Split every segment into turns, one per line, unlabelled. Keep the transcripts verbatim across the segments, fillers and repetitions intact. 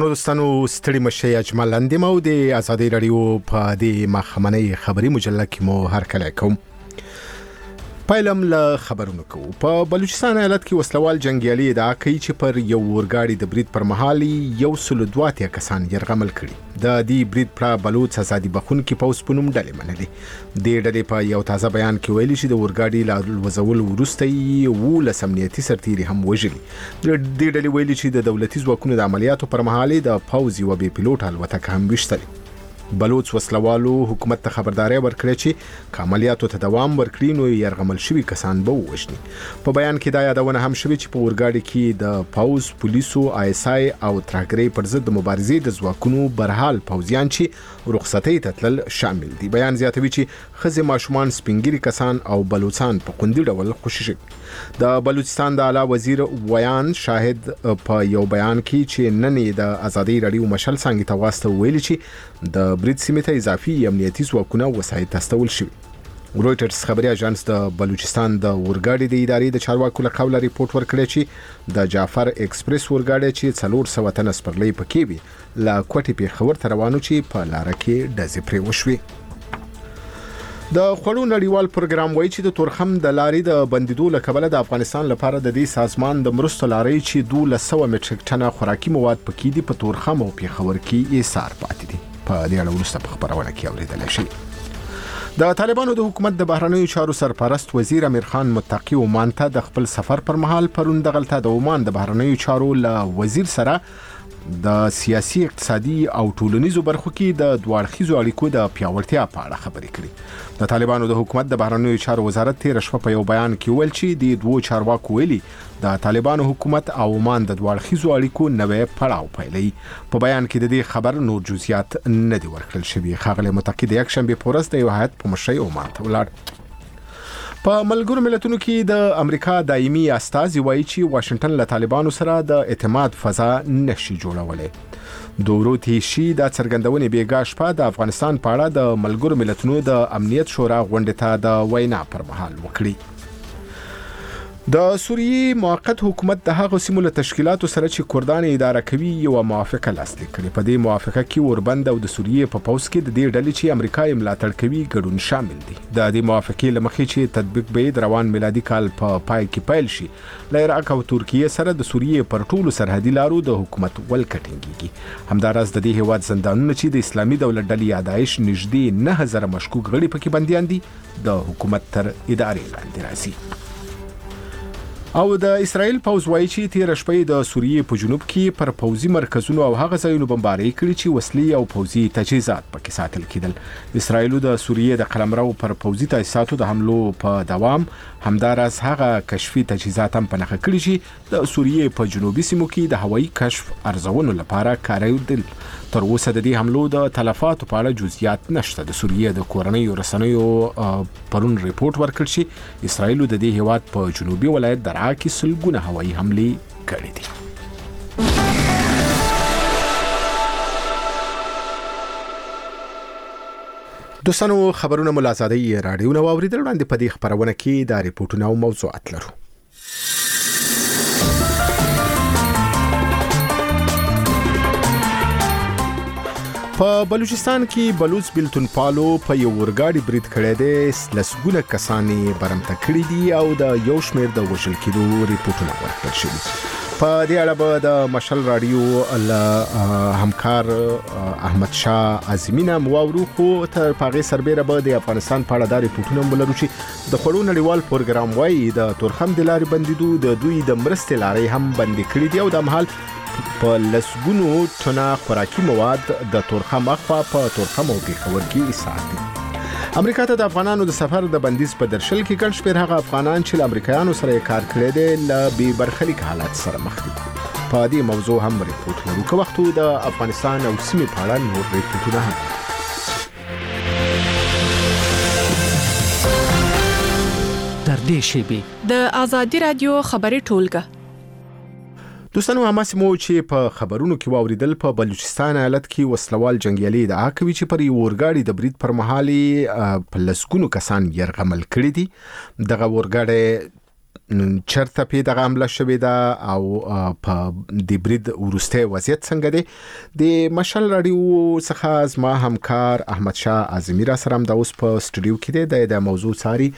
دوستانو ستړي مشه اجمل اندیم او د ازادي رادیو په دې مخمنۍ خبري مجله کې مو هر کله کوم پایلم له خبرونو کو په بلوچستان ایالت کې وسلوال جنگیالي ادعا کوي چې پر یو ورګاډي د برید پر مهال یو سل دوه کسان يرغمل کړي د دې برید پر بلوچ ازادي بخون کې پوس پونم ډلې منلي د ډلې په یو تازه بیان کې ویلي چې د ورګاډي لا وزول ورسته وو لسمنيتي سرتيري هم وژلي د دې ډلې ویلي چې د دولتي ځواکونو د عملیاتو پر مهال د فوزي و بي پيلوټ الوتکه هم وشتلي بلوچ وسلوالو حکومت ته خبرداري ورکړه چې عملیاتو ته دوام ورکړي نو يرغمل شوی کسان به وښني په بیان کې دا یادونه هم شوی چې په ورګاډي کې د پاوز پولیسو آی اس آی او ترګری پر ضد مبارزې د ځواکونو برحال پوزیان چې رخصتۍ ته تلل شامل دي بیان زیاتوي چې خزه ماشومان سپینګری کسان او بلوچستان په خوندي ډول خوشی د بلوچستان د اعلی وزیر ویان شاهد په یو بیان کې چې نن د ازادي رادیو مشل څنګه تواسته ویل چې د برید سیمه ته اضافي امنیتي ځواکونه وسایط تستول شوی رويټرز خبري اژانس د بلوچستان د ورګاډي د ادارې د چارواکو له قوله ریپورت ورکړی چې د جعفر ایکسپریس ورګاډي چې څلور سوه تن سپرلې پکې وي لا کوټي په خبر ته روانو چې په لار کې ډزې پرې وشوي د خړو نړیوال پروګرام وایي چې د تورخم د لارې د بندیدو لکبله د افغانستان لپاره د دې سازمان د مرستو لارې چې دوه سوه مټریک ټنه خوراکي مواد پکې دي په تورخم او په خبر کې ایثار پاتې دي په دې اړه ورسته په خبرونه کې اوریدل شي د طالبانو د حکومت د بهرنیو چارو سرپرست وزیر امیر خان متقی عمان ته د خپل سفر پر مهال پرون د غلطه د عمان د بهرنیو چارو له وزیر سره د سیاسي اقتصادي او ټولنیزو برخو کې د دوړخیزو اړیکو د پیاوړتیا په اړه خبرې کړې د طالبانو د حکومت د بهرنیو چارو وزارت تیر شپه په یو بیان کې ویل چې د دوه چارواکو ویلي د طالبانو حکومت او عمان د دوړخیزو اړیکو نوې پړاو پیلي په بیان کې د دې خبر نور جزئیات نه دی ورکړل شوی خغله متقی د یک شنبه پورس د یو هیئت په مشرۍ عمان ته ولاړ په ملګرو ملتونو کې د امریکا دایمي استازي وایي چې واشنگټن له طالبانو سره د اعتماد فضا نشي جوړولای دوروتی شي د څرګندونې بیګا شپه د افغانستان په اړه د ملګرو ملتونو د امنیت شورا غونډه ته د وینا پر مهال وکړي د سوریې موقت حکومت د هغو سیمو له تشکیلاتو سره چې کردان اداره کوي یو موافقه لاسلیک کړي په دې موافقه کې اوربند او د سوریې په پوس کې د دې ډلې چې امریکا یې ملاتړ کوي ګډون شامل دي د دې موافقې لمخې چې تطبیق به د روان میلادي کال په پای کې پیل شي له عراق او ترکیه سره د سوریې پر ټولو سرحدي لارو د حکومت ولکټینګي همداراز د دې هواد زندانونه چې د اسلامي دولت ډلې یادایش نږدې نه هزار مشکوک غړي پکې بنديان دي د حکومت تر ادارې لاندې راځي او د اسرائیل پوز وایي چې تیر شپه د سوریې په جنوب کې پر پوزي مرکزونو او هغه ځایونو بمباري کړي چې وسلې او پوزي تجهیزات پکې ساتل کېدل اسرائیل د سوریې د قلمرو پر پوزي تجهیزاتو د حملو په دوام همدارس هغه کشفي تجهیزات هم پنهخه کړي چې د سوریې په جنوبي سیمو کې د هوایي کشف ارزونو لپاره کاریدل تر اوسه د دې حملو د تلفاتو په اړه جزئیات نشته د سوریې د کورنیو رسنیو پرون ریپورت ورکړ چې اسرائیل د دې هیواد په جنوبي ولایت درعا کې سلګونه هوایي حملې کړې دي دوستانو خبرونه مو له ازادي رادیو نو اوریدل وړاندې په دې خبرونه کې د ریپورتونو او موضوعات لرو په بلوچستان کې بلوچ بلتون پالو په یو ورګاډي برید کړی دی لسګونه کسانې برمته کړي دي او د یو شمېر د وژل کېدو ریپورتونه ورکړل شوي په دې اړه به د مشل رادیو له همکار احمد شاه عظیمینه مواورو خو تر پاغه سربېره به د افغانستان په اړه د ریپورتونه ولرو چې د خړو نړیوال پروګرام وایي د تورخم د لارې بندیدو د دوی د مرستې لارې هم بندي کړي دي او د مهال په لسګونو ټنه خوراکي مواد د تورخم اخوا په تورخم او پیښور کې ایثار دي امریکا ته د افغانانو د سفر د بندیز په درشل کې ګڼ شمېر هغه افغانان چې له امریکایانو سره کار کړی دی له بې برخلیک حالات سره مخ دي په دې موضوع هم ریپورت لرو که وخت د افغانستان او سیمې په اړه نور ریپورتونه هم
در دې شیبې
د ازادي رادیو خبري ټولګه
دوستانو هماسې مو چې په خبرونو کې واوریدل په بلوچستان ایالت کې وسلوال جنگیالي ادعا کوي چې پر یو ورګاډي د برید پر مهال په لسګونو کسان يرغمل کړي دي دغه ورګاډي
چرته په دغه عمله شوې ده او په د برید ورسته وضعیت څنګه دی د مشال رادیو څخه زما همکار احمد شاه اعظمي را سره د اوس په سټوډیو کې دی د موضوع ساري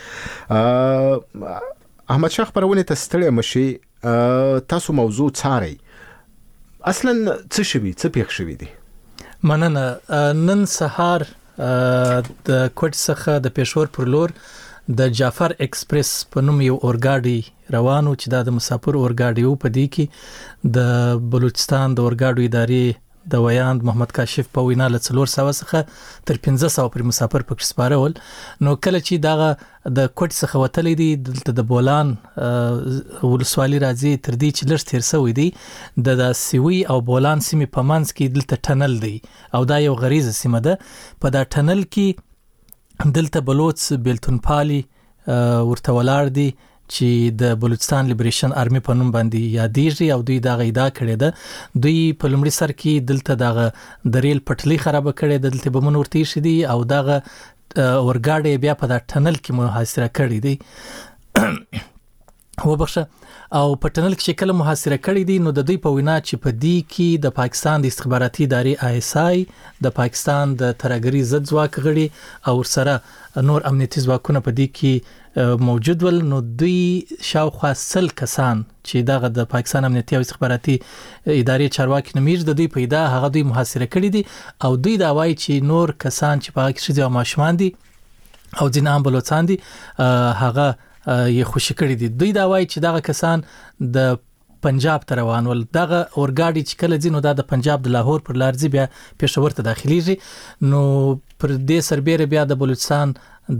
احمد شاه خبرونه ته ستړي مشي تاسو موضوع ساري اصلا څه شوی څه پیښ شوی دی
مننه نن سهار د کوټ څخه د پېښور پر لور د جعفر ایکسپریس په نوم یو اورګاډي روانو چې د مسافر اورګاډي او په دې کې د بلوچستان د اورګاډو ادارې د ویاند محمد کاشف په وینا له څلور سوه څخه تر پنځه سوه پر مسافر پکې سپارول نو کله چې دغه د کوټ څخه وتلې دي دلته د بولان ولسوالي راځي تر دې چې لږ تیر سوی دی د سیوی او بولان سیمې په منځ کې دلته ټنل دی او دا یو غریزه سیمه ده په دا ټنل کې دلته بلوچ بیلتون پالي ورته ولاړ دي چې د بلوچستان لیبریشن آرمي په نوم باندې یادېږي او دوی دا غیدا کړی ده دوی په لومړي سر کې دلته دغه د ریل پټلۍ خراب کړي د دلته بمون ورته شي دي او دغه اورګاډي بیا په دا ټنل کې محاصره کړی دی وبخښه او په ټنل کې شکل محاصره کړی دي نو د دوی په وینا چې په دې کې د پاکستان د استخباراتي ادارې آی اس آی د پاکستان د ترهګري ضد ځواک غړي او سره نور امنیتي ځواکونه په دې کې موجود ول نو دوی شاوخوا سل کسان چې دغه د پاکستان امنیتي او استخباراتي ادارې چارواکي نمیر د دوی پیدا هغه دوی محاصره کړی دي او دوی دا وایي چې نور کسان چې په کې شې او ماشومان دي او ځین هم بلوچستان دي هغه یې خوشی کړی دي دوی دا وایي چې دغه کسان د پنجاب ته روان ول دغه اورګاډي چې کله ځینو د پنجاب د لاهور پر لار ځي بیا پېښور ته داخليږي نو پر دې سربېره بیا د بلوچستان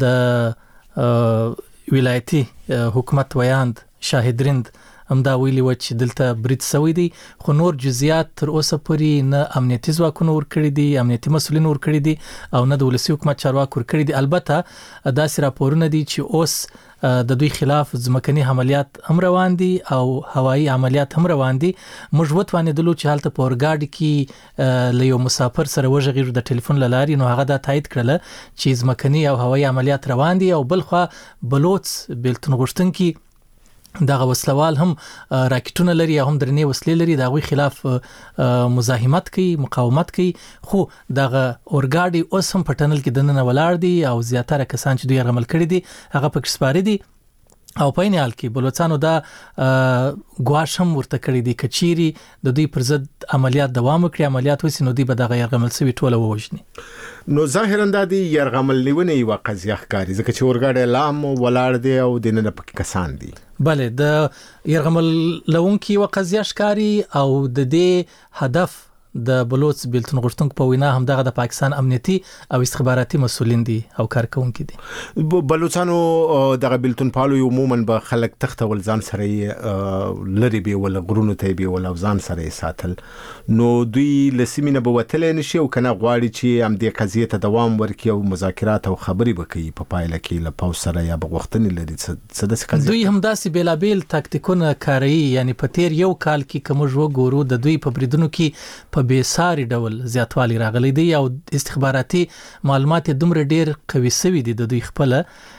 د ولایتي حکومت ویاند شاهد رند همدا ویلي و چې دلته برید سوی دی خو نور جزئیات تر اوسه پورې نه امنیتي ځواکونه ورکړي دي امنیتي مسولین ورکړي دي او نه د ولسی حکومت چارواکي ورکړي دي البته داسې راپورونه دي چې اوس د دوی خلاف ځمکني عملیات هم روان دي او هوایي عملیات هم روان دي موږ وتوانیدلو چې حالت په اورګاډي کې له یو مسافر سره وژغیر د ټلیفون لاري نو هغه دا تایید کړل چې ځمکني او هوایي عملیات روان دي او بلخوا بلوچ بیلتون غشتونکي دغه وسلوال هم راکټونه لري هم درنې وسلې لري دغه خلاف مزاحمت کوي مقاومت کوي خو دغه اورګاډي اوس هم په ټنل کې دننه ولاړ دي او زیاتره کسان چې دوی عمل کړی دي هغه پکې سپاري دي او په این حال کې بلوچستانو دا ګواښ هم ورته کړی دی کچيري د دوی پر ضد عملیات دوام وکړي عملیات وسی نو دوی به دغه يرغمل سوي ټوله ووجني
نو ظاهرا د يرغمل نیونه یو قضیه ښکاری ځکه چې اورګاډي لام ولاړ دی او د نن په کسان دي
بله د يرغمل لونکي یو قضیه ښکاری او د دې هدف د بلوچ بیلتون غشتونکو په وینا هم دغه د پاکستان امنیتي او استخباراتي مسولین دي او کارکونکي دي
بلوچستانو دغه بیلتون پالو عموما به خلک تخت ول ځان سره لري به ول غرونو ته به ول ځان سره ساتل نو دوی لسمینه به وتل نشي او کنه غواړي چې هم دې قضیه ته دوام ورکړي او مذاکرات او خبري وکړي په پایله کې له پاو سره یا بغوښتنې لري څه د قضیه
دوی هم داسې بیلابل تاکتیکونه کاروي یعنی په تیر یو کال کې کوم جو ګورو د دوی په بریدونو کې په بیساري ډول زیاتوالی راغلی دی او استخباراتي معلومات دومره ډیر قوي سوي دي د دوی خپل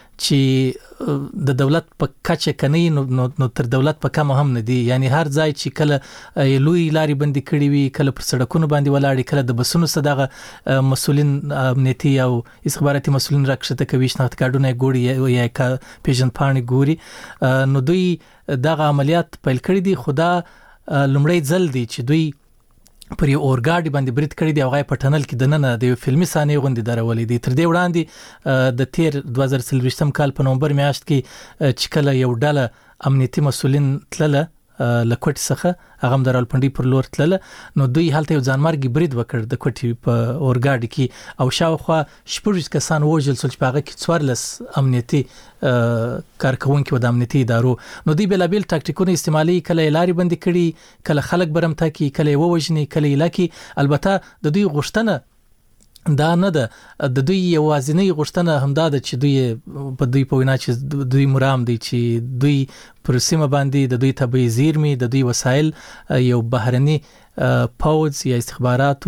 چې د دولت په کچه کني نو, نو تر دولت په کم هم نه دي یعنی هر ځای چې کله لوی لاري بندي کړي وي کله پر سړکونو باندې ولاړ کله د بسونو صدغه مسولین امنیتي او استخباراتي مسولین راکشته کوي شناخت کارډونه ګوري یا پیژن پاڼې ګوري نو دوی دغه عملیات پیل کړی دي خدا لمړی ځل دي چې دوی پر یو اورګاډي باندې برید کړی دی او غای په ټنل کې د نن د فلمي صحنې غوندي درولې دي تر دې وړاندې د تیر دوه زره څلوېښتم کال په نومبر میاشت کې چې کله یو ډله امنیتي مسولین تلله لکوټ څخه هغه هم درالپنډي پر لور تلله نو دوی حالت یو ځانمرګي برید وکړ د کوټي په اورګاډي کې او شاوخوا شپږ کسان وژل شول چې هغه کې څوارلس امنیتي کارکونکو د امنیتي ادارو نو دوی بلابل تاکتیکونه استعمالي کله لاري بندي کړي کله خلک برمتا کی کله ووجني کله لکی البته د دوی غشتنه دا نه ده د دوی یوازینی غشتنه همدا ده چې دوی په دوی په وینا چې دوی مرام دي چې دوی پر سیمه باندې د دوی طبي زیرمي د دوی وسایل یو بهرني پوز یا استخباراتو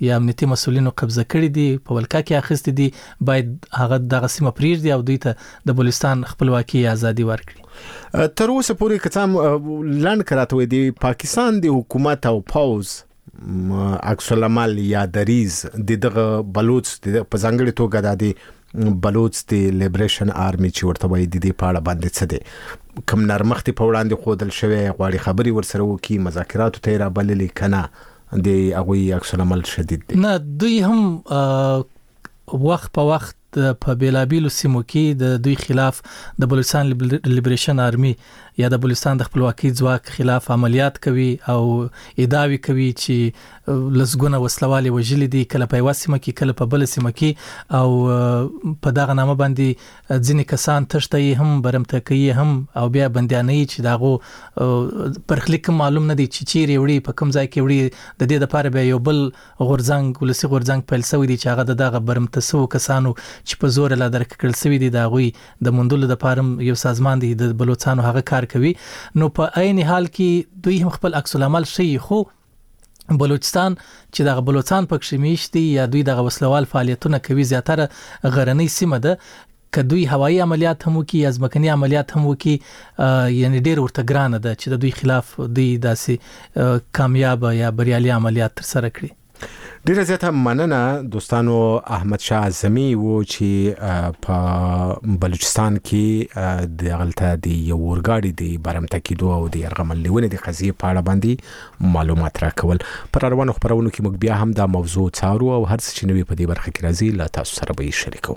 یا امنیتي مسولینو قبضه کړی دي په ولکه کې اخیستي دي باید هغه دغه سیمه پریږدي او دوی ته د بلوچستان خپلواکي ازادي ورکړي.
تر اوسه پورې کتام لاند کراته وي د پاکستان د حکومت او پاوز عکس العمل یا دریز دغه بلوچ د پزنګړي توګه د بلوچ د لیبریشن آرمي چې ورته وایي د دې پاړه باندې څه دي کوم نرمختي په وړاندې خودل شوی غواړي خبري ورسره وکي مذاکرات ته را بللي کنه د هغه عکس العمل شدید دي.
نه دوی هم وخت په وخت په بیلابیلو سیمو کې د دوی خلاف د بلوچستان لیبریشن آرمي یا د بلوچستان د خپلواکۍ ځواک خلاف عملیات کوي او ادعاوي کوي چې لسګونه وسلوال وژلي دي کله په وسیمه کې کله په بل سیمه کې او په دغه نامه باندې ځینې کسان تشتي هم برمته کوي هم او بیا بندياني چې داغو پرخلیک معلوم نه دي چې چیرې وړي په کوم ځای کې وړي د دې لپاره به یو بل غورځنګ ولسی غورځنګ پیل شوی دي چې هغه دغه برمته سو کسانو چې په زور لا درک کړل شوی دي دا غوي د مندل د پارم یو سازمان دی د بلوچستان هغه کار کوي. نو په عین حال کې دوی هم خپل عکس العمل شي خو بلوچستان چې د بلوچستان پکښې میشتي یا دوی د وسلوال فعالیتونه کوي زیاتره غرنۍ سیمه ده کدوې هوایي عملیات هم وکي یا ځمکني عملیات هم وکي یعنی ډېر ورته ګرانه ده چې د دوی خلاف دوی داسې کامیاب یا بریالي عملیات تر سره کړي.
ډیره زیاته مننه دوستانو. احمد شاه اعظمي و چې په بلوچستان کې د غلطه دی یو ورګاډي دی برمته کېدو او د يرغمل لیونې د قضیې په اړه باندې معلومات راکول. پر روانو خبرونو کې موږ بیا هم دا موضوع څارو او هر څه چې نوي په دې برخه کې راځي لا تاسو سره به شریکو.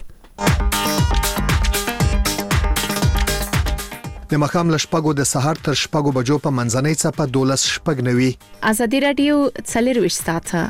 د مخام لشپګو د سحر تر شپګو بجو په منځنۍ څپه دولس شپګ نوي.
ازادي رادیو څلور ساعته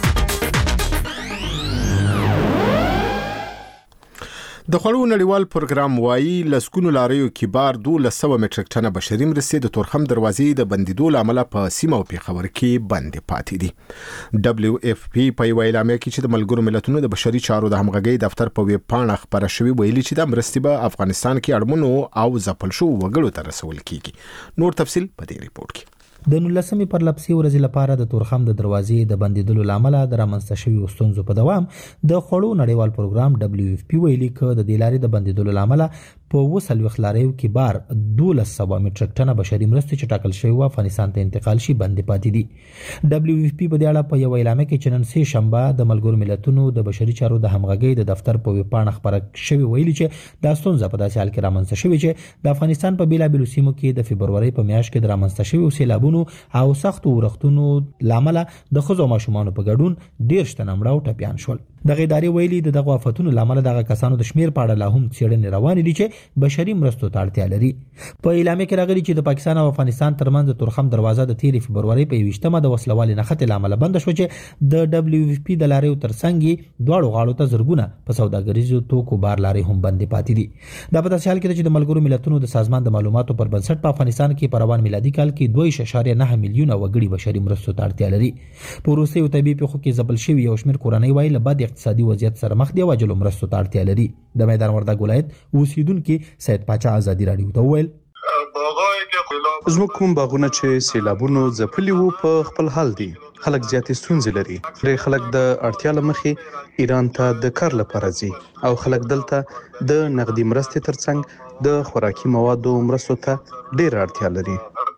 د خوړو نړیوال پروګرام وایي لسکونو لاریو کې بار دوه سوه مټریک ټنه بشري مرستې د تورخم دروازې د بندیدو لامل په سیمه او پیښور کې بند پاتې دي. دبليو اف پی په ویل امریکا کې چې د ملګرو ملتونو د بشري چارو د همغږي دفتر په ویب پاڼه خبره شوی ویلي چې د مرستې به افغانستان کې اړمنو او ځپل شو وګړو ته رسول کیږي. نور تفصيل په دې ریپورت کې.
د نولسمې پر لپسي ورځې لپاره د تورخم د دروازې د بندیدلو لامل د رامنځته شوی ستونزو په دوام د خوړو نړیوال پروګرام دبليو اف پی ویلي ک د دلاري د بندیدلو لامل په وسل وخلاریو کې بار دوه سوه مټریک ټنه بشري مرستې چې ټاکل شوی و افغانستان ته انتقال شي بند پاتې دي. دبليو اف پی په دې اړه په یو اعلامیه کې چې نن سه شنبه د ملګرو ملتونو د بشري چارو د همغږي د دفتر په ویبپاڼه خبره شوی ویلي چې د ستونزې په داسې حال کې رامنځته شوی چې د افغانستان په بیلابیلو سیمو کې د فبرवरी په میاشت کې د رامنځته شوی سیلابونو او سختو ورښتونو لامل د خزو ماشومان په ګډون ډیر شته نمړاو ټپيان شول. دغه ادارې ویلي د دغه آفتونو لامل دغه کسانو د شمیر په اړه لا هم څېړنې روانې دي چې بشري مرستو ته اړتیا لري. په اعلامیه کې راغلي چې د پاکستان او افغانستان ترمنځ د تورخم دروازه د تیر فبرवरी په یوشتمه د وسلوال نخښت لامل بند شو چې د دبليو اف پی د لاریو ترڅنګ دواړو غاړو ته زرګونه په سوداګریزو توکو بار لارې هم بند پاتې دي. دا په داسې حال کې چې د ملګرو ملتونو د سازمان د معلوماتو پر بنسټ په افغانستان کې په روان میلادي کال کې دوه اعشاریه نه میلیونه وګړي بشري مرستو ته اړتیا لري. په روسي او طبي پیښو کې ځپل شوی یو شمیر کورنۍ وایي له بد اقتصادي وضعیت سره مخ دي او اجل مرستو ته اړتیا لري. د میدان وردګ ولایت اوسیدونکو سید پاچا ازادي رادیو ته ویل
زموږ کوم باغونه چې سیلابونو ځپلي وو په خپل حال دي. خلک زیاتې ستونزې لري. ډېر خلک د اړتیا لمخې ایران ته د کار لپاره ځي او خلک دلته د نقدي مرستې ترڅنګ د خوراکي موادو مرستو ته ډېر اړتیا لري.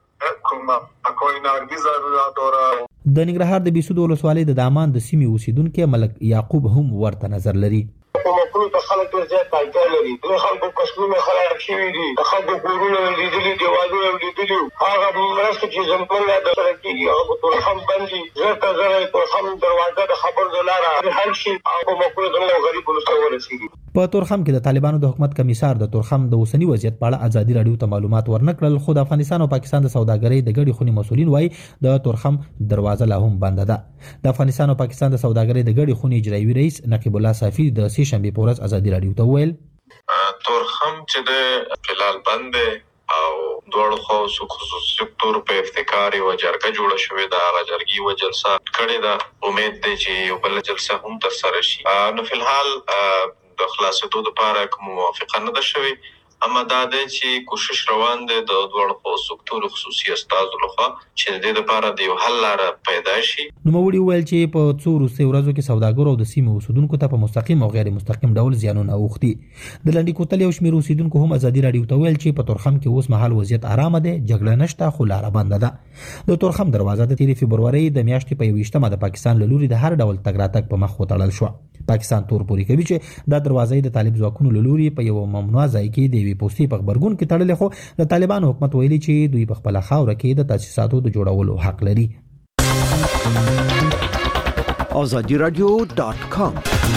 د ننګرهار د بیسود ولسوالۍ د دامان د سیمې اوسیدونکو ملک یعقوب هم ورته نظر لري.
حکومتونو ته خلک ډېر زیات اړتیا لري. د خلکو فصلونه خراب شوي دي، د خلکو کورونه لیدلي، دیوالونه لیدلي. هغه مرستې چې زموږ د سره کېږي هغه په تورخم باندې زر ته زر تورخم دروازه د خبر د لاره حل شي او حکومتونو زموږ غریبانو ته ورسېږي.
په تورخم کې د طالبانو د حکومت کمیسار د تورخم د اوسنی وضعیت په اړه ازادي رادیو ته معلومات ورنکړل، خو د افغانستان او پاکستان د سوداګرۍ د ګډي خونی مسولین وایي د تورخم دروازه لا هم بنده ده. د افغانستان او پاکستان د سوداګرۍ د ګډي خونی اجرایي رئیس نقیب الله صافی د سه شنبه په ورځ ازادي رادیو ته ویل
تورخم چې د فلال بند او دوړو خو خصوصي سکتور په افتکار او جرګه جوړه شوې ده. هغه جرګي و جلسه کړې ده. امید ده چې یو بل جلسه هم تر سره شي. نو فلحال د خلاصېدو لپاره کوم موافقه نه ده شوې اما دا د چې کوشش روان دي د دوړ په سکتور خصوصي استاد لخوا چې د لپاره د یو حل لاره پیدا شي.
نو موري ویل چې په څو روسي ورځو کې سوداګر او د سیمې اوسیدونکو ته په مستقیم او غیر مستقیم ډول زیانونه اوختي. د لنډی کوتل یو شمېر اوسیدونکو هم ازادي رادیو ته ویل چې په تورخم کې اوس مهال وضعیت آرامه ده، جګړه نشته، خو لاره بنده ده. د تورخم دروازه د تیری فبرवरी د میاشتې په یوشتمه د پاکستان له لوري د هر ډول تګ راتګ په مخ وتړل شو. پاکستان تور پوری کوي چې دا دروازه د طالب ځواکونو له لوري په یو ممنوع ځای کې د وی پوسټي په خبرګون کې تړلې، خو د طالبان حکومت ویلي چې دوی په خپل خاور کې د تاسیساتو د جوړولو حق لري.
azadi radio dot com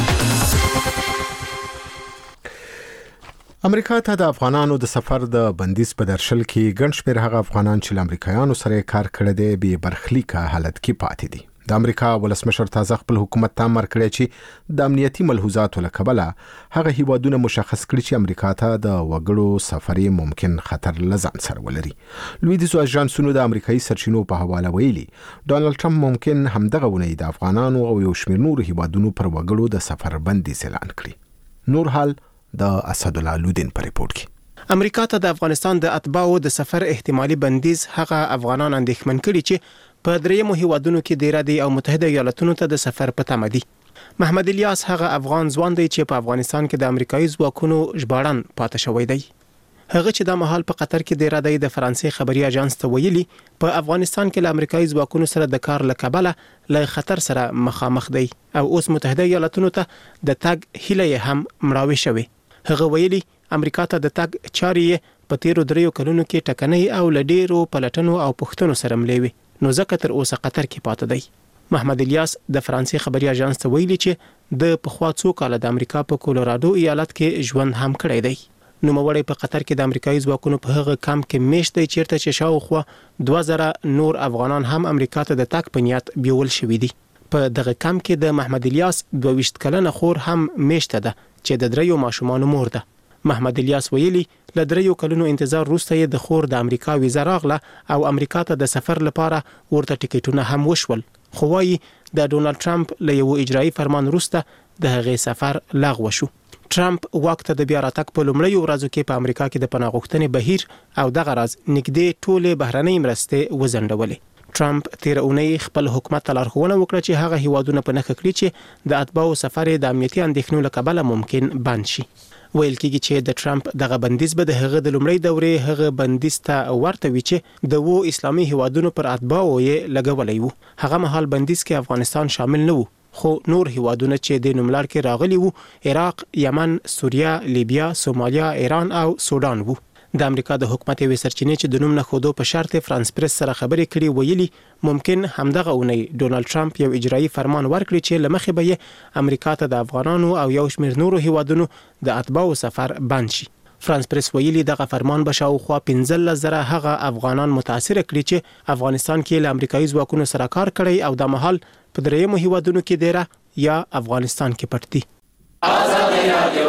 امریکا ته د افغانانو د سفر د بندیز په درشل کې ګڼ شمېر هغه افغانان چې له امریکایانو سره کار کړی دی بې برخلیکه حالت کې پاتې دي. د امریکا ولسمشر تازه خپل حکومت ته امر کړی چې د امنیتي ملحوظاتو له کبله هغه هیوادونه مشخص کړي چې امریکا ته د وګړو سفري ممکن خطر لزان سره ولري. لویدیځو اژانسونو د امریکایي سرچینو په حواله ویلي ډونالد ټرمپ ممکن همدغه ونې د افغانانو او یو شمېر نورو هیوادونو پر وګړو د سفر بندیز اعلان کړي. نور حال د اسد الله لودین په ریپورت کې
امریکا ته د افغانستان د اتباعو د سفر احتمالي بندیز هغه افغانان اندېښمن کړي چې په دریمو هیوادونو کې ډیر دي او متحده ایالاتونو ته د سفر په تمه دي. محمد الیاس هغه افغان ځوان دی چې په افغانستان کې د امریکایي ځواکونو ژباړن پاتې شوی دی. هغه چې د مهال په قطر کې ډیر دی د فرانسې خبري اژانس ته ویلي په افغانستان کې له امریکایي ځواکونو سره د کار لکبله له خطر سره مخامخ دی او اوس متحده ایالاتونو ته د تګ هیله هم مړاوي شوی. هغه ویلي امریکا ته د تګ چارې په تیرو دریو کلونو کې ټکنۍ او لډیرو پلټنو او پښتنو سره ملوي، نو ځکه تر اوسه قطر کې پاتې دی. محمد الیاس د فرانسې خبري اژانس ته ویلي چې د پخوا څو کال د امریکا په کولورادو ایالت کې ژوند هم کړی دی. نو موړی په قطر کې د امریکایي ځواکونو په هغه کم کې میشت دی چیرته چې شاوخوا دوه زره نور افغانان هم امریکا ته د تګ په نیت بیول شوي دي. په دغه کم کې د محمد الیاس دوه ویشت کلنه خور هم میشته ده چې د دریو ماشومانو مور ده. محمد الیاس ویلي ل دریو کلونو انتظار وروسته د خور د امریکا ویزا راغله او امریکا ته د سفر لپاره ورته ټیکټونه هم وشول، خو وايي د ډونالد ټرمپ له یو اجرایي فرمان وروسته د هغې سفر لغوه شو. ټرمپ واک ته د بیا راتګ په لومړیو ورځو کې په امریکا کې د پناه غوښتنې بهیر او دغه راز نږدې ټولې بهرنۍ مرستې وزندولې. ټرمپ تیر اونۍ خپل حکومت ته لارښوونه وکړه چې هغه هیوادونه په نښه کړي چې د اتباعو سفر د امنیتي اندېښنو له کبله ممکن بند شي. ویل کېږي چې د ټرمپ دغه بندیز به د هغه د لومړۍ دورې هغه بندیز ته ورته وي چې د وو اسلامي هیوادونو پر اتباعو یې لګولې وو. هغه مهال بندیز کې افغانستان شامل نه وو، خو نور هیوادونه چې د نوملړ کې راغلي وو عراق، یمن، سوریه، لیبیا، سومالیا، ایران او سودان وو. د امریکا د حکومت وی سرچینې چې د نوم نه خودو په شرط فرانس پریس سره خبرې کړي ویلي ممکن همدغه اونۍ ډونالد ټرمپ یو اجرایي فرمان ورکړي چې لمخې به یې امریکا ته د افغانانو او یو شمېر نورو هیوادونو د اتباعو سفر بند شي. فرانس پریس ویلي دغه فرمان به شاوخوا پنځلس زره هغه افغانان متاثر کړي چې افغانستان کې له امریکایي ځواکونو سره کار کړی او د مهال په دریمو هیوادونو کې دیره یا افغانستان کې پټ دي.
ازادي رادیو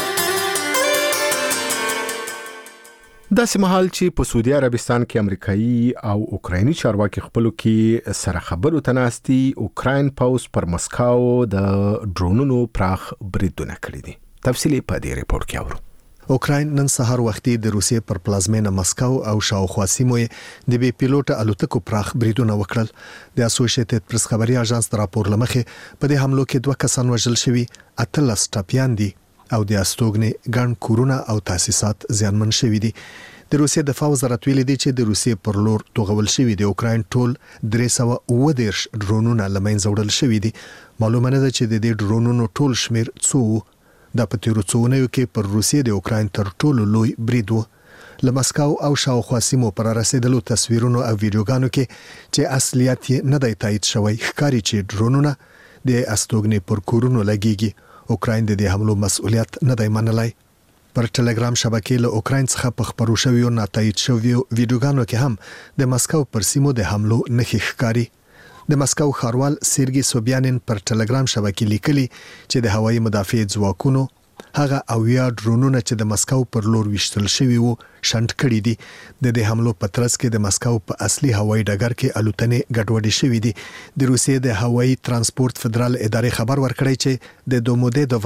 داسې مهال چې په سعودي عربستان کې امریکایي او اوکرایني چارواکي خپلو کې سره خبرو ته ناستي، اوکراین پوز پر مسکو د ډرونونو پراخ بریدونه کړي دي. تفصیلی په دې ریپورت کې اورو.
اوکراین نن سهار وختي د روسیې پر پلازمینه مسکو او شاوخوا سیمو د بي پیلوټ الوتکو پراخ بریدونه وکړل. د اسوسییټډ پریس خبري اژانس راپور لمخې په دې حملو کې دوه کسان وژل شوي، اتلس ټپيان دي او د استوګنې ګڼ کورونه او تاسیسات زیانمن شوي دي. د روسیې دفاع وزارت ویلي دی چې د روسیې پر لور توغول شوي د اوکراین ټول درې سوه اووه دېرش ډرونونه له منځه وړل شوي دي. معلومه نه ده چې د دې ډرونونو ټول شمیر څو د په تیرو څو اونیو کې پر روسیې د اوکراین تر ټولو لوی برید و. له مسکو او شاوخوا سیمو پر رسیدلو تصویرونو او ویډیوګانو کې چې اصلیت یې نه دی تایید شوی ښکاري چې ډرونونه د استوګنې پر کورونو لګیږي. اوکراین د دې حملو مسؤلیت نه دی منلای. پر ټلګرام شبکې له اوکراین څخه په خبرو شویو ناتایید شویو ویډیوګانو کې هم د مسکو پر سیمو د حملو نښې ښکاري. د مسکو ښاروال سیرګي سوبیانین پر ټلګرام شبکې لیکلي چې د هوایي مدافع ځواکونو هغه اویا ډرونونه چې د مسکو پر لور وشتل شوي وو شنډ کړي دي. د دې حملو په ترڅ کې د مسکو په اصلي هوایي ډګر کې الوتنې ګډوډې شوې دي. د روسیې د هوایي ترانسپورت فدرال ادارې خبر ورکړی چې د دومودیدووا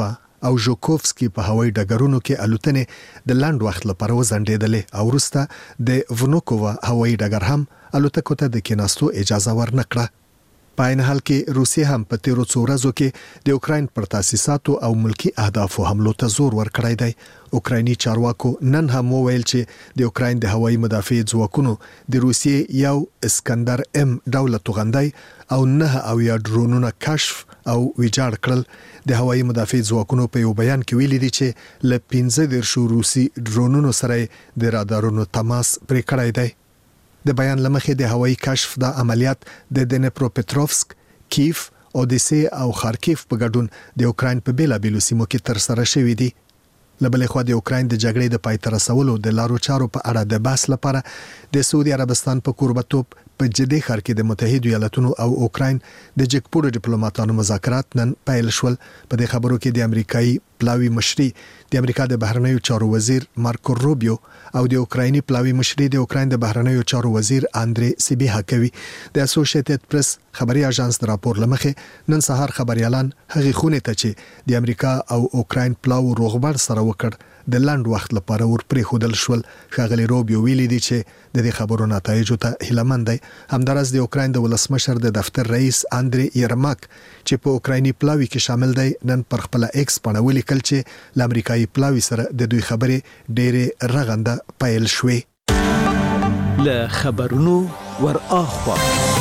او ژوکوفسکي په هوایي ډګرونو کې الوتنې د لاند وخت لپاره وزندېدلې او وروسته د ونوکووا هوایي ډګر هم الوتکو ته د کېناستو اجازه ورنکړه. په عین حال کې روسیه هم په تیرو څو ورځو کې د اوکراین پر تاسیساتو او ملکی اهدافو حملو ته زور ورکړی دی. اوکرایني چارواکو نن هم وویل چې د اوکراین د هوایي مدافع ځواکونو د روسیې یو اسکندر ام ډول توغندی او نه او یا ډرونونه کشف او ویجاړ کړل. د هوایي مدافع ځواکونو په یو بیان کې ویلي دي چې ل پنځه دیرشو روسي ډرونونو سره د رادارونو تماس پرې کړی دی. د بیان لمخې د هوایي کشف د عملیات د دنپروپټروفسک، کیف، اودیسه او خارکیف په ګډون د اوکراین په بیلابیلو سیمو کې تر سره شوې دي. لبلې خو د اوکراین د جګړې د پای ته رسولو د لارو چارو په اړه د بحث لپاره د سعودي عربستان په کوربتوب په جدي ښار کې د متحده ایالاتونو او اوکراین د جګپوړو ډیپلوماټانو مذاکرات نن پیل شول. په دې خبرو کې د امریکایي پلاوی مشري د امریکا د بهرنیو چارو وزیر مارکو روبیو او د اوکرایني پلاوی مشري د اوکراین د بهرنیو چارو وزیر اندري سیبیها کوي. د اسوسییټډ پریس خبري اژانس د راپور لمخې نن سهار خبريالان هغه خونه ته چې د امریکا او اوکراین پلاو روغبړ سره وکړ د لاند وخت لپاره ورپرې خودل شول. ښاغلي روبیو ویلي دي چې د دې خبرو نتایج ته هیلمند دی. همدارس د اوکراین د ولسمشر د دفتر رئیس اندري یرماک چې په اوکرایني پلاوی کې شامل دی نن پر خپل ایکس باندې ولیکل چې د امریکایي پلاوی سره د دوی خبرې ډېرې رغنده پیل شوې.
له خبرونو ور اخوا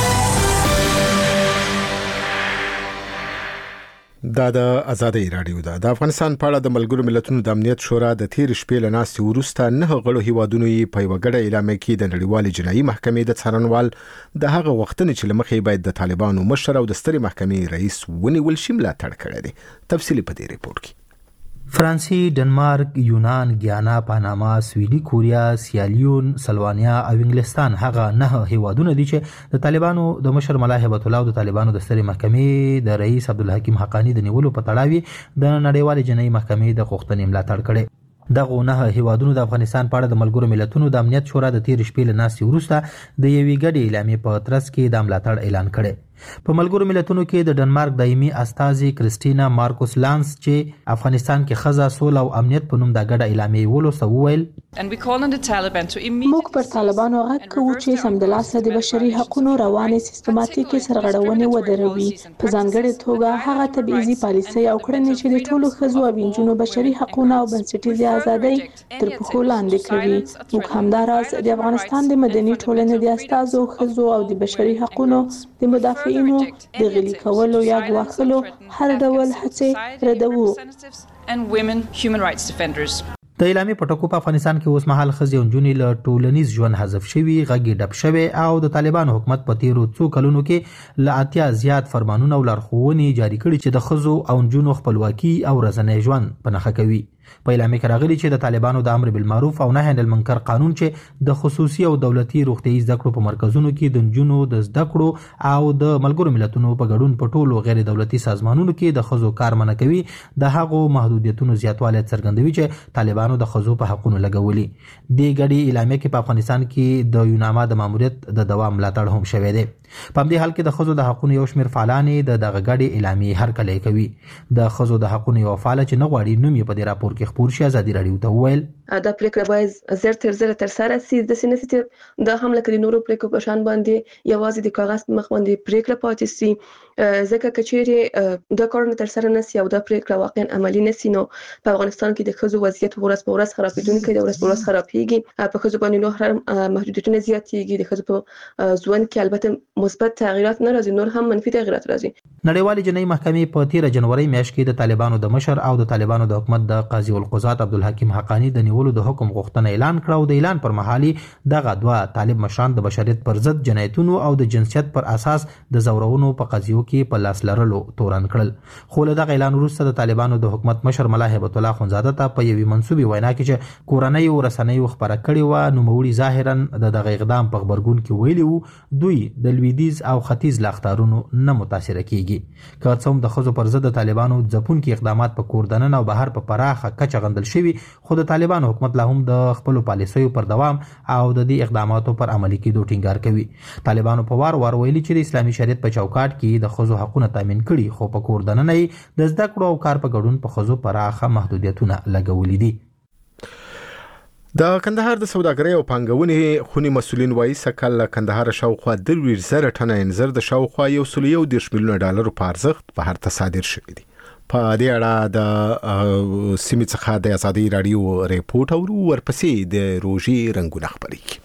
دا د ازادي رادیو ده. د افغانستان په اړه د ملګرو ملتونو د امنیت شورا د تیر شپې له ناستې وروسته نه غړو هیوادونو یې په یوه ګډه اعلامیه کې د نړیوالې جنایي محکمې د څارنوال د هغه وختونو چې لمخې باید د طالبانو مشر او د سترې محکمې رئیس ونیول شي ملاتړ کړی دی. تفصیلی په دې ریپورت کې
فرانسې، ډنمارک، یونان، ګیانا، پاناما، سویلي کوریا، سیالیون، سلوانیا او انګلستان هغه نه هیوادونه دي چې د طالبانو د مشر ملا هیبت الله او د طالبانو د سترې محکمې د رئیس عبدالحکیم حقانی د نیولو په تړاو د نړیوالې جنایي محکمې د غوښتنې ملاتړ کړي. دغه نه هیوادونو د افغانستان په اړه د ملګرو ملتونو د امنیت شورا د تیر شپې له ناستې وروسته د یوې ګډې اعلامیې په ترڅ کې د ملاتړ اعلان کړي. په ملګرو ملتونو کې د ډنمارک دایمي استازي کریسټینا مارکوس لانس چې افغانستان کې خزا سول او امنیت په نوم د ګډه اعلامیه ولوسته وویل
موږ پر طالبانو غږ کوو چې سمدلاسه د بشري حقوقو روانې سیستماتیکي سرغړونې ودروي، په ځانګړې توګه هغه تبعیضي پالیسۍ او کړنې چې د ټولو ښځو او نجونو بشري حقوقو او بنسټیزې ازادۍ تر پښو لاندې کوي. موږ همداراز د افغانستان د مدني ټولنې د استازو ښځو او د بشري حقوقو د مدافعینو د غلي کولو یا ګواښلو هر ډول هڅې ردوو.
د اعلامیې په ټکو په افغانستان کې اوس مهال ښځې او نجونې له ټولنیز ژوند حذف شوي، غږ ډپ شوی او د طالبانو حکومت په تیرو څو کلونو کې له اتیا زیات فرمانونه او لارښوونې جاري کړي چې د ښځو او نجونو خپلواکي او ورځنی ژوند په نښه کوي. په اعلامیه کې راغلي چې د طالبانو د امر بالمعروف او نهي عن المنکر قانون چې د خصوصي او دولتي روغتیايي زده کړو په مرکزونو کې د نجونو د زده کړو او د ملګرو ملتونو په ګډون په ټولو غیر دولتي سازمانونو کې د ښځو کار منع کوي، د هغو محدودیتونو زیاتوالی څرګندوي چې طالبانو د ښځو په حقونو لګولي. د ګډې اعلامیه کې په افغانستان کې د یوناما د ماموریت د دوام ملاتړ هم شوی دی. په همدې حال کې د ښځو د حقونو یو شمېر فعالانې د دغه ګډې اعلامیې هرکلی کوي. د ښځو د حقونو یو فعاله چې نه غواړي نوم یې په دې راپور کې خپور شي ازادي راډیو ته وویل
دا پریکړه باید زر تر زر تر سره سي د سینې چې د حمله کړي نورو پریکړو په شان باندې یوازې د کاغذ مخ باندې پریکړه پاتې سي، ځکه کچېرې د کارونه تر سره نسی او د پریکړه واقعا عملی نسی نو په افغانستان کې د ښځو وضعیت ورځ په ورځ خرابېدونکی دی، ورځ په ورځ خرابېږي، په ښځو باندې نور محدودیتونه زیاتېږي، د ښځو په ژوند کې البته مثبت تغیرات نه راځي، نور هم منفي تغیرات راځي.
نړیوالې جنایي محکمې په تیره جنوري میاشت کې د طالبانو د مشر او د طالبانو د حکومت د قاضي القضات عبدالحکیم حقانی د نیولو د حکم غوښتنه اعلان کړه او د اعلان پر مهال دغه دوه طالب مشران د بشریت پر ضد جنایتونو او د جنسیت پر اساس د زورونو په قضیو کې په لاس لرلو تورن کړل. خو له دغه اعلان وروسته د طالبانو د حکومت مشر ملا هیبت الله خونزاده ته په یوې منسوبې وینا کې چې کورنۍ او رسنۍ خبره کړې و، نوموړي ظاهرا د دغه اقدام په خبرګون کې ویلي وو دوی د لویدیز او ختیځ لاختارونو نه متاثر کیږي. که څوم د ښځو پر ضد د طالبانو ځپونکي اقدامات په کور دننه او بهر په پراخه کچه غندل شوي، خو د طالبانو طالبان حکومت لا هم د خپل پالیسیو پر دوام او د دې اقداماتو پر عملي کېدو ټینګار کوي. طالبانو په وار وار ویلي چې د اسلامي شریعت په چوکاټ کې د ښځو حقونه تامین کړي، خو په کور دننه یې د زده کړو او کار په ګډون په ښځو پراخه محدودیتونه لګولي دي.
د کندهار د سوداګرۍ او پانګونې خونی مسولین وایي سکل له کندهار شاوخوا درویش زره ټنه انځر د شاوخوا یو سل یو دېرش میلیونه ډالرو په ارزښت بهر ته صادر شوي دي. په دې اړه د سیمې څخه د ازادي راډیو ریپورت او ورپسې د روژې رنګونه خپرېږي.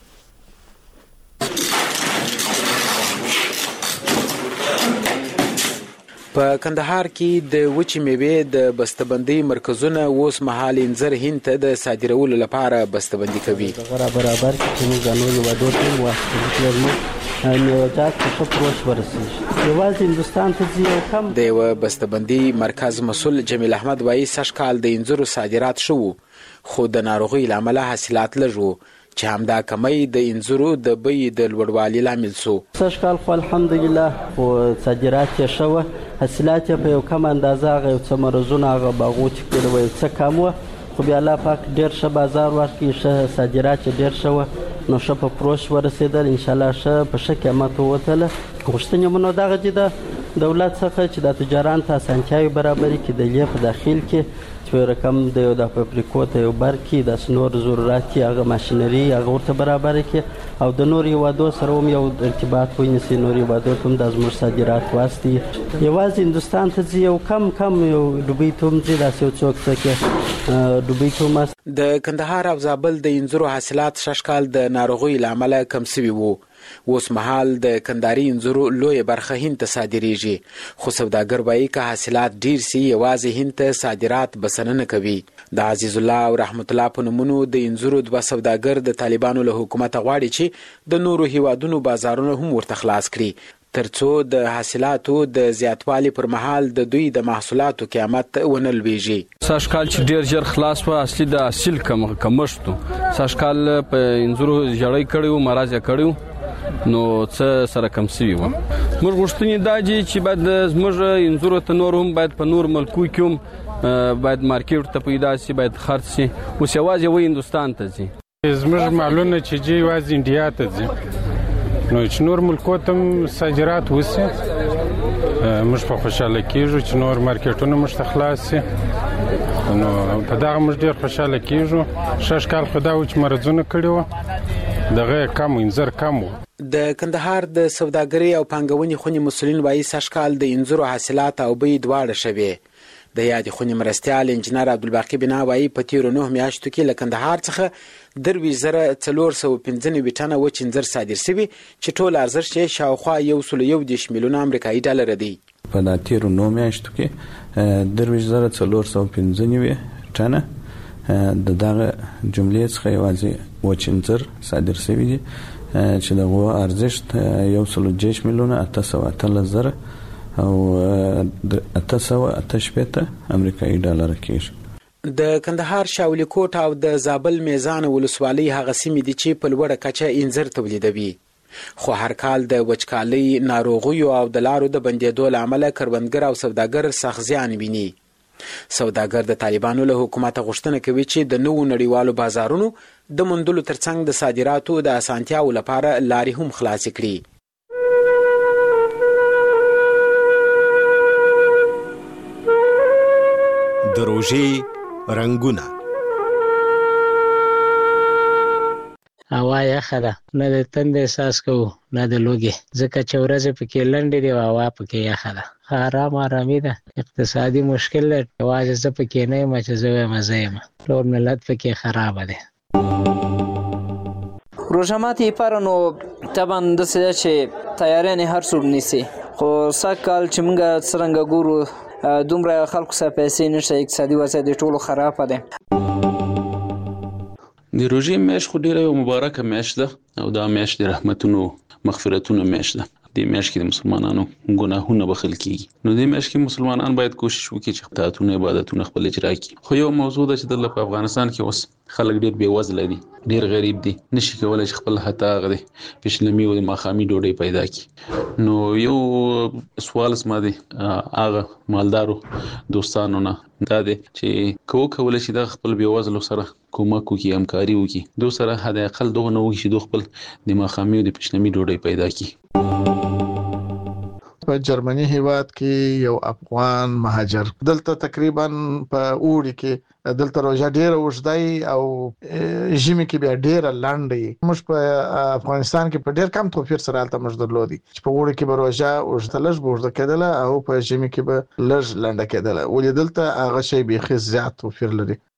په کندهار کې د وچې میوې د بسته‌بندۍ مرکزونه اوس مهال انځر هند ته د صادرولو لپاره بسته‌بندي کوي.
برابر کې موږ غنولو ودو ټیم واسطه لرو میوجات په پروش ورسېږي. یوازې هندستان ته ځي او کم
د یو بسته‌بندي مرکز مسول جمیل احمد وایي سږ کال د انځرو صادرات شو، خو د ناروغۍ لامل حاصلات لږ وو چې همدا کمی د انځرو د بیې د لوړوالي لامل شو.
سږ کال خو الحمدلله خو صادرات یې ښه وه، حاصلات یې په یو کم اندازه هغه یو څه مرزونه هغه باغو چې کړي وه یو څه کم وه، خو بیا الله پاک ډېر ښه بازار ورکړي، ښه صادرات یې ډېر ښه وه، نو ښه په فروش ورسېدل، انشاءالله ښه په ښه قیمت ووتله. غوښتنې مو نو دغه چې د دولت څخه چې د تجاران ته اسانتیاوې برابرې کړي، د لیې په داخل کې چې یو رقم د یو د فابریکو ته یو بر کړي، داسې نور ضرورات یې هغه ماشینري هغه ورته برابره کړي، او د نورو هېوادو سره هم یو ارتباط ونیسي، نورو هېوادو ته هم دا زموږ صادرات واستوي. یوازې هندوستان ته ځي، یو کم کم یو دوبۍ ته هم ځي، داسې یو څوک څه کې دوبۍ ته هم.
د کندهار او زابل د انځرو حاصلات شش کال د ناروغۍ له امله کم سوي وو. اوس مهال د کندهاري انځرو لویه برخه هند ته صادریږي، خو سوداګر وایي که حاصلات ډیر سي یوازې هند ته صادرات بسنه کوي. د عزیز الله او رحمت الله په نومونو د انځرو دوه سوداګر د طالبانو له حکومت غواړي چې د نورو هیوادونو بازارونه هم ورته خلاص کړي، ترڅو د حاصلاتو د زیاتوالي پر مهال د دوی د محصولاتو قیمت ونه لویږي.
سږ کال چې ډیر ژر خلاص و، اصلي د حاصل کم کمښت و. سږ کال په انځرو ژړۍ کړی و، مرض یې کړی و، نو څه سره کم سوي وو. موږ غوښتنې دا دي چې باید زموږ انځرو ته نور هم باید په نور ملکو کې هم باید مارکیټ ته پیدا سي، باید خرڅ سي. اوس یوازې یوه هندوستان ته ځي.
زموږ مالونه چې ځي یوازې انډیا ته ځي، نو چې نور ملکو ته هم صادرات وسي موږ په خوشحاله کېږو، چې نور مارکیټونه موږ ته خلاص سي، نو په دغه موږ ډېر خوشحاله کېږو. شش کال خو دا و چې مرضونه کړي وو، دغه کم انځر کم وو.
د کندهار د سوداګرۍ او پانګونې خونې مسولین وایي سږ کال د انځرو حاصلات او بیې دواړه شوې. د یادې خونې مرستیال انجینر عبدالباقي بنا وایي په تیرو نهو میاشتو کې له کندهار څخه درویش زره څلور سوه پنځه نوي ټنه وچ انځر صادر شوي، چې ټول ارزښت یې شاوخوا یو سل یو دېرش میلیونه امریکایي ډالره دی.
په دا تیرو نهو میاشتو کې درویش زره څلور سوه پنځه نوي ټنه د دغه جملې څخه یوازې وچ انځر صادر شوي دي، چې دغه ارزښت یو سل دېرش میلیونه اته سوه اتلس زره او اته سوه اته شپېته امریکایي ډالره کېږي.
د کندهار شاولی کوټ او د زابل میزان ولسوالۍ هغه سیمې دي چې په لوړه کچه انځر تولیدوي، خو هر کال د وچکالۍ، ناروغیو او د لارو د بندېدو له امله کروندګر او سوداګر سخت زیان ویني. سوداګر د طالبانو له حکومت غوښتنه کوي چې د نوو نړیوالو بازارونو د موندلو ترڅنګ د صادراتو د اسانتیاو لپاره لارې هم خلاصې کړي.
د روژې رنګونه.
هوا یخه ده، نه د تندې احساس کوو نه د لوږې، ځکه چې ورځې پکې لنډې دي او هوا پکې یخه ده. آرام آرامي ده، اقتصادي مشکل ده، یوازې زه پکې نه یم چې زه وایم زه یم، ټول ملت پکې خرابه دی.
روژه ماتي لپاره نو طبعا داسې ده چې تیاریانې هر څوک نیسي، خو سږ کال چې موږ څرنګه ګورو دومره خلکو سره پیسې نشته، اقتصادي وضعیت د ټولو خرابه دی.
د روژې میاشت خو ډېره یو مبارکه میاشت ده او دا میاشت د رحمتونو مغفرتونو میاشت ده. دې میاشت کې د مسلمانانو ګناهونه بخښل کیږي، نو دې میاشت کې مسلمانان باید کوشش وکړي چې طاعتونه عبادتونه خپل اجرا کړي. خو یو موضوع ده چې دلته په افغانستان کې اوس خلک ډیر بې وزله دي، ډیر غریب دي، نشي کولای چې خپل حتی غدي پښلمي او ماخامي ډوډۍ پیدا کړي. نو یو سوال سم دي هغه مالدارو دوستانو نه دا دي چې کو کولای شي د خپل بې وزلو سره کومک وکړي، همکاري وکړي، دوی سره حد اقل دغه نو وکړي چې دوی خپل د ماخامي او د پښلمي ډوډۍ پیدا کړي.
په جرمني هیواد کې یو افغان مهاجر دلته تقریبا په اوړي کې دلته روزه ډیره وژدای او ژمي کې بیا ډیره لاندې. موږ په افغانستان کې په ډیر کم توفیر سره الته موږ درلودي چې په اوړي کې به روزه وژدلش بوجده کېدله او په ژمي کې به لږ لانده کېدله، ولې دلته هغه شی به خې زیات توفیر لري.